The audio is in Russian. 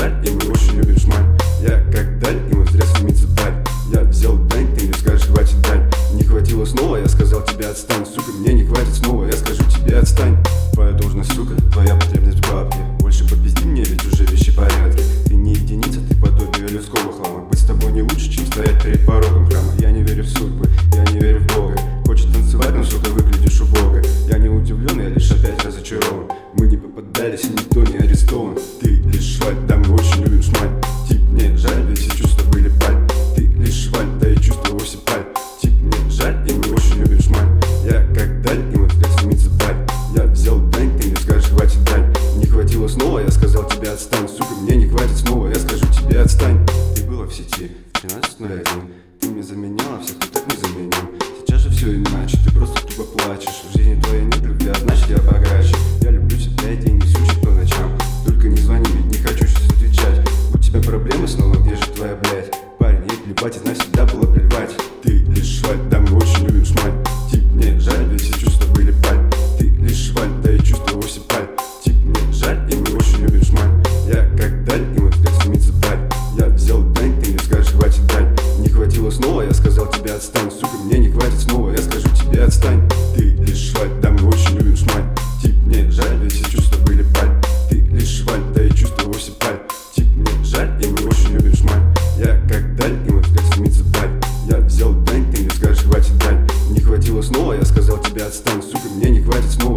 жаль, и мы очень любим шмаль. Я как даль, и мы зря стремится даль. Я взял дань, ты мне скажешь, хватит даль. Не хватило снова, я сказал тебе отстань. Сука, мне не хватит снова, я скажу тебе отстань. Твоя должность, сука, твоя потребность в бабке. Больше попизди мне, ведь уже вещи в порядке. Ты не единица, ты подобие людского хлама. Быть с тобой не лучше, чем стоять перед порогом храма. Я не верю в судьбы, я не верю в Бога. Хочет танцевать, но, сука, выглядишь убого. Я не удивлен, я лишь опять разочарован. Мы не попадались, и никто не арестован. Ты лишь шваль, да мы очень любим шмаль. Тип, мне жаль, ведь все чувства были паль. Ты лишь шваль, да и чувства вовсе паль. Тип, мне жаль, и мы очень любим шмаль. Я как даль, и мы взгляд стремится даль. Я взял дань, ты мне скажешь, хватит даль. Не хватило снова, я сказал тебе отстань. Сука, мне не хватит снова, я скажу тебе отстань. Ты была в сети 13:01. Ты мне заменяла всех, кто так не заменил. Сейчас же все иначе, ты просто тупо плачешь. В жизни твоей нет любви, а значит я богаче. Я люблю тебя и деньги сучек по ночам. Только не звони, ведь не хочу сейчас отвечать. У тебя проблемы снова, где же твоя блядь? Парень, ей плевать, и навсегда было плевать. Ты лишь шваль, да мы очень любим шмаль. Тип, мне жаль, ведь все чувства были паль. Ты лишь шваль, да и чувства вовсе паль. Тип, мне жаль, и мы очень любим шмаль. Я как даль, и мы взгляд стремится даль. Я взял дань, ты мне скажешь, хватит даль. Не хватило снова, я сказал тебе отстань. Сука, мне не хватит снова, я скажу тебе отстань. Ты лишь шваль, да мы очень любим шмаль. Тип, мне жаль, ведь все чувства были паль. Ты лишь шваль, да и чувства вовсе паль. Тип, мне жаль, и мы очень любим шмаль. Я как даль, и мы взгляд стремится даль. Я взял дань, ты мне скажешь, хватит даль. Не хватило снова, я сказал тебе отстань. Сука, мне не хватит снова.